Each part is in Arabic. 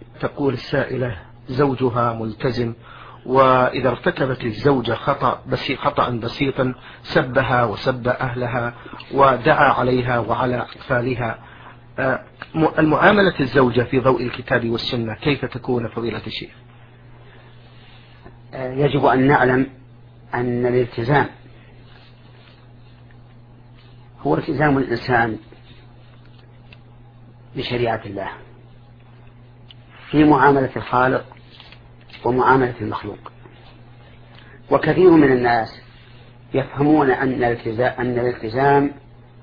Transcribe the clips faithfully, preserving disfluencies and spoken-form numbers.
تقول السائلة: زوجها ملتزم، وإذا ارتكبت الزوجة خطأ بس خطأ بسيطا سبها وسب أهلها ودعا عليها وعلى أطفالها، المعاملة الزوجة في ضوء الكتاب والسنة كيف تكون فضيلة الشيخ؟ يجب أن نعلم أن الالتزام هو التزام الإنسان بشريعة الله في معاملة الخالق ومعاملة المخلوق. وكثير من الناس يفهمون أن الالتزام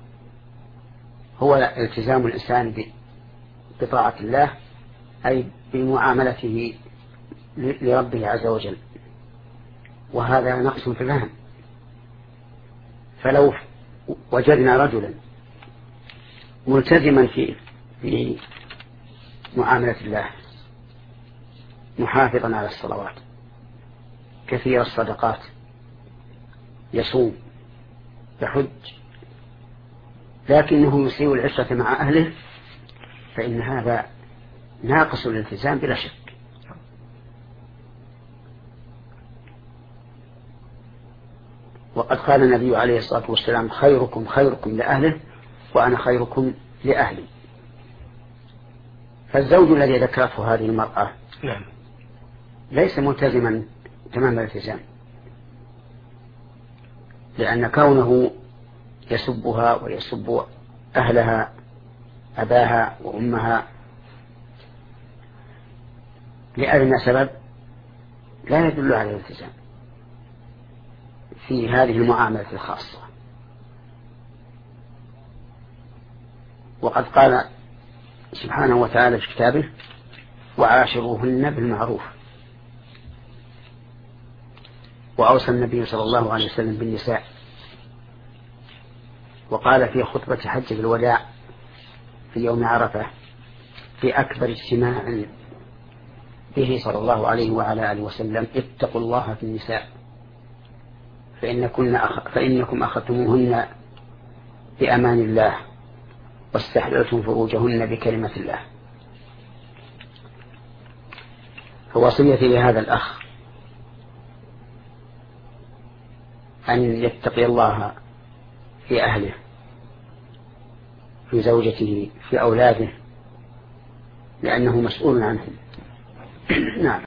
هو التزام الإنسان بطاعة الله، أي بمعاملته لربه عز وجل، وهذا نقص في الفهم. فلو وجدنا رجلا ملتزما في في معاملة الله، محافظا على الصلوات، كثير الصدقات، يصوم، يحج، لكنه يسيء العشرة مع أهله، فإن هذا ناقص الالتزام بلا شك. وقد قال النبي عليه الصلاة والسلام: خيركم خيركم لأهله وأنا خيركم لأهلي. فالزوج الذي ذكرته هذه المرأة نعم ليس ملتزما تمام الالتزام، لأن كونه يسبها ويسب أهلها، أباها وأمها، لأدنى سبب لا يدل على الالتزام في هذه المعاملة الخاصة. وقد قال سبحانه وتعالى في كتابه: وعاشروهن بالمعروف. وأوصى النبي صلى الله عليه وسلم بالنساء، وقال في خطبة حجة الوداع في يوم عرفة في أكبر اجتماع به صلى الله عليه وعلى آله وسلم: اتقوا الله في النساء فإنكم, أخ... فإنكم أخذتموهن بأمان الله واستحللتم فروجهن بكلمة الله. فوصيتي لهذا الأخ أن يتقي الله في أهله، في زوجته، في أولاده، لأنه مسؤول عنهم. نعم.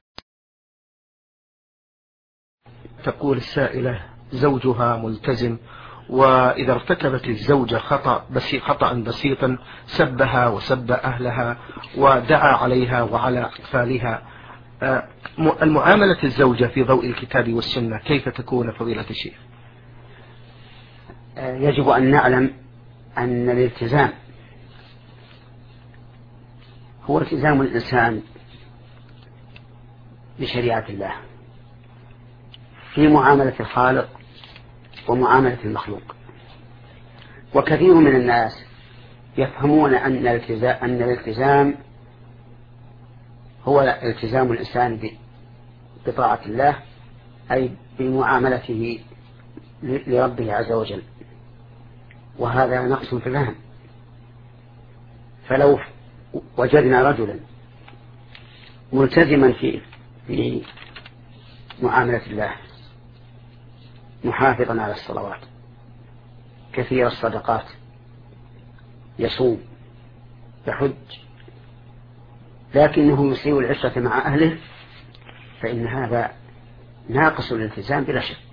تقول السائلة: زوجها ملتزم، وإذا ارتكبت الزوجة خطأ بس خطأ بسيطا سبها وسب أهلها ودعا عليها وعلى أطفالها، المعاملة الزوجة في ضوء الكتاب والسنة كيف تكون فضيلة الشيخ؟ يجب أن نعلم أن الالتزام هو التزام الإنسان بشريعة الله في معاملة الخالق ومعاملة المخلوق. وكثير من الناس يفهمون أن الالتزام هو التزام الإنسان بطاعة الله، أي بمعاملته لربه عز وجل، وهذا نقص في الفهم. فلو وجدنا رجلا ملتزما في في معاملة الله، محافظا على الصلوات، كثير الصدقات، يصوم، يحج، لكنه يسيء العشرة مع أهله، فإن هذا ناقص الالتزام بلا شك.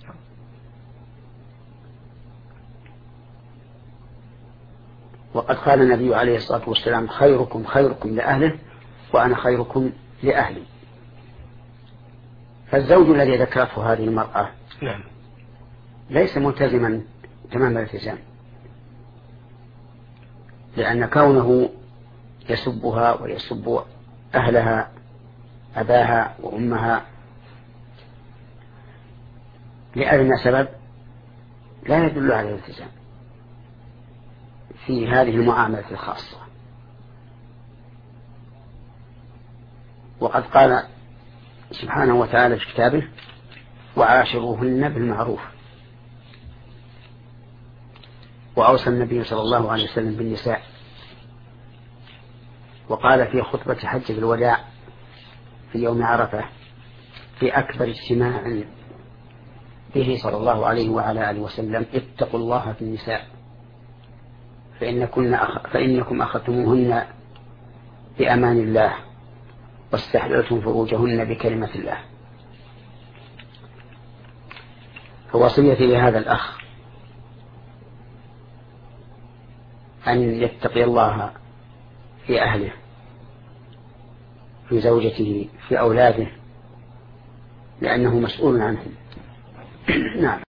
وقد قال النبي عليه الصلاة والسلام: خيركم خيركم لأهله وأنا خيركم لأهلي. فالزوج الذي ذكرته هذه المرأة نعم ليس ملتزما تمام الالتزام، لأن كونه يسبها ويسب أهلها، أباها وأمها، لأدنى سبب لا يدل على الالتزام في هذه المعاملة الخاصة. وقد قال سبحانه وتعالى في كتابه: وعاشروهن بالمعروف. وأوصى النبي صلى الله عليه وسلم بالنساء، وقال في خطبة حجة الوداع في يوم عرفة في أكبر اجتماع به صلى الله عليه وعلى آله وسلم: اتقوا الله في النساء فإنكم, أخ... فإنكم أخذتموهن بأمان الله واستحللتم فروجهن بكلمة الله. فوصيتي لهذا الأخ أن يتقي الله في أهله، في زوجته، في أولاده، لأنه مسؤول عنهم. نعم.